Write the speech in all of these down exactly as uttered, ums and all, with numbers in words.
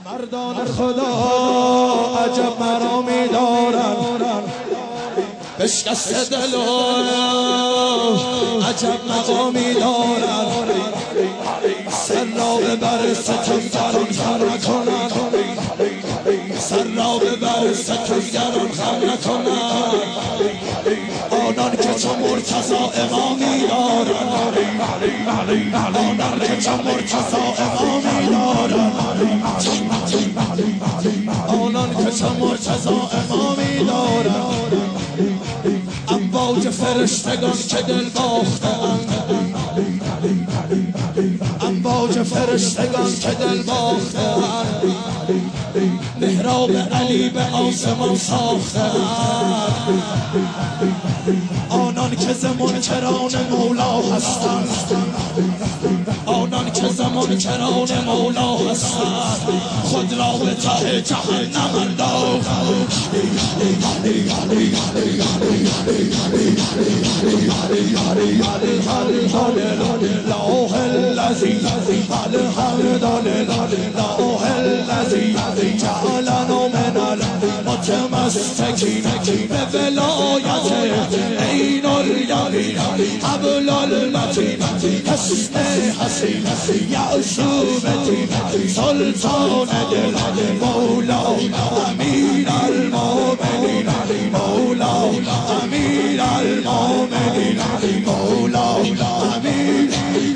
مردان خدا عجب مرامی دارن، بشکست دل و عجب مقامی دارن. سر را ببر ستمگران خم نکنن، سر را ببر ستمگران خم نکنن. آنان که چو مرتضی امامی دارن، آنان که چو مرتضی امامی دارن، آنان که چو مرتضی امامی دارن. امواج فرشتگان که دل باختند، امواج فرشتگان که دل باختند. محراب علی به آسمان ساختند. آنان که ز منکران مولا هستند، آنان که ز منکران مولا هستند، خود را به ته جهنم انداختند. الله الذی الحمد لله الذی جعلنا من المتمسکین به ولایت عین الیقین حبل المتین حسن حسین یعصوب دین سلطان دل مولا امیر المؤمنین مولا امیر المؤمنین مولا امیر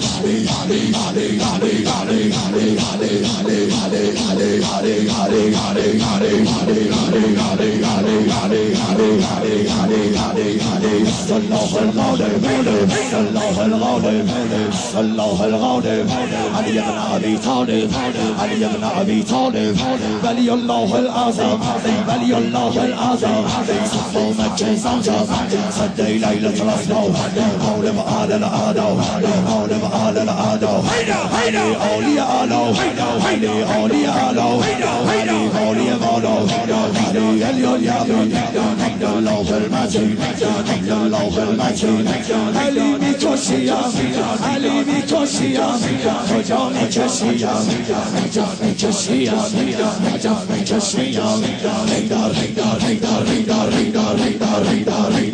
الله الغالب الله الغالب الله الغالب علي بن ابي طالب علي بن ابي طالب ولي الله الاعظم ولي الله الاعظم صفو مكه زمزم صدي ليله الاسلام غالب آل الاعداء غالب آل الاعداء علي اولي اعلى علي اولي اعلى علي اولي بالا علي اليمين الله المتين الله المتين علی میکشیم علی میکشیم کجا میکشیم کجا میکشیم کجا میکشیم هیدر هیدر هیدر هیدر هیدر هیدر هیدر